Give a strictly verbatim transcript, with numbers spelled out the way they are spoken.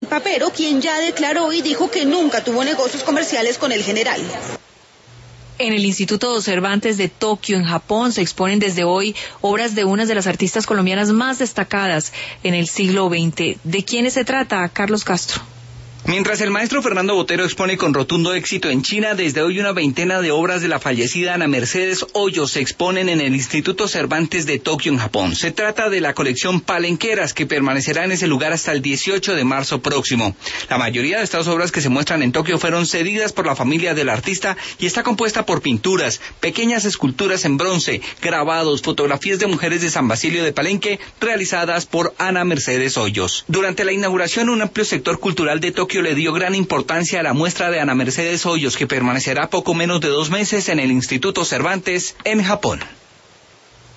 Papero, quien ya declaró y dijo que nunca tuvo negocios comerciales con el general. En el Instituto Cervantes de Tokio, en Japón, se exponen desde hoy obras de unas de las artistas colombianas más destacadas en el siglo veinte. ¿De quiénes se trata, Carlos Castro? Mientras el maestro Fernando Botero expone con rotundo éxito en China, desde hoy una veintena de obras de la fallecida Ana Mercedes Hoyos se exponen en el Instituto Cervantes de Tokio, en Japón. Se trata de la colección Palenqueras, que permanecerá en ese lugar hasta el dieciocho de marzo próximo. La mayoría de estas obras que se muestran en Tokio fueron cedidas por la familia del artista y está compuesta por pinturas, pequeñas esculturas en bronce, grabados, fotografías de mujeres de San Basilio de Palenque, realizadas por Ana Mercedes Hoyos. Durante la inauguración, un amplio sector cultural de Tokio le dio gran importancia a la muestra de Ana Mercedes Hoyos, que permanecerá poco menos de dos meses en el Instituto Cervantes en Japón.